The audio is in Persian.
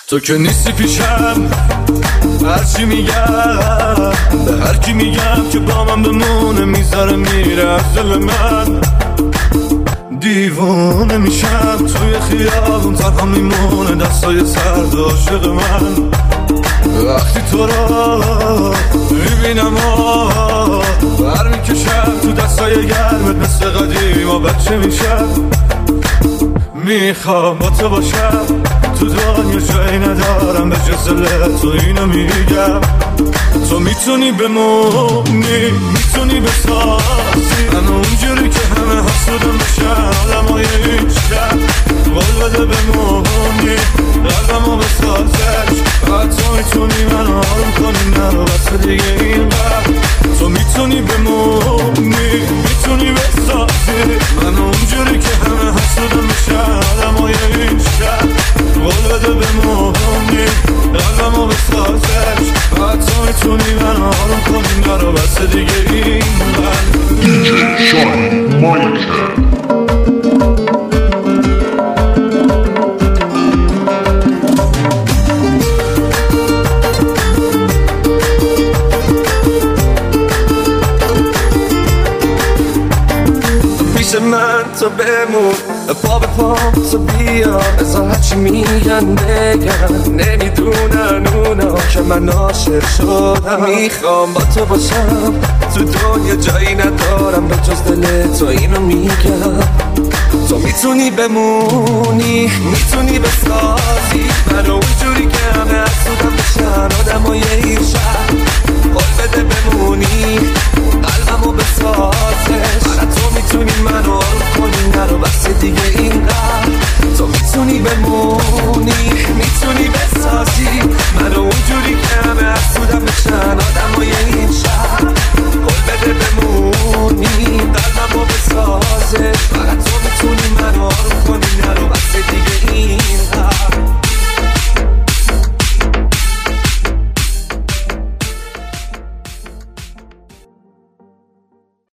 تو که نیستی پیشم، هرچی میگم به هر کی میگم که با من بمونه میذاره میره از دل من. دیوانه میشم توی خیابون تنها میمونه دستای سرد عاشق من. وقتی تو را میبینم برمیکشم تو دستای گرمت مثل قدیم و بچه میشم. میخوام با تو باشم تو دنیا جایی ندارم به جز تو اینو میگم. تو میتونی بمونی میتونی بسازی من اونجوری که همه حسودم بشن آدمای این شب. قول بده بمونی قلبمو بسازش و تو میتونی من آروم کنی نرو بس دیگه این قلب. تو میتونی بمونی میتونی بسازی من اونجوری که همه حسودم بشن آدمای این شب. قول بده بمونی قلبمو بسازش و تو میتونی من آروم کنی نرو بس دیگه این قلب. DJ Sean Moniker. من تو بمون پا به پا تو بیا بذار هرچی میگن بگن نمیدونن اونا که من عاشق شدم. میخوام با تو باشم تو دنیا جایی ندارم به جز دل تو اینو میگم. تو میتونی بمونی میتونی بسازی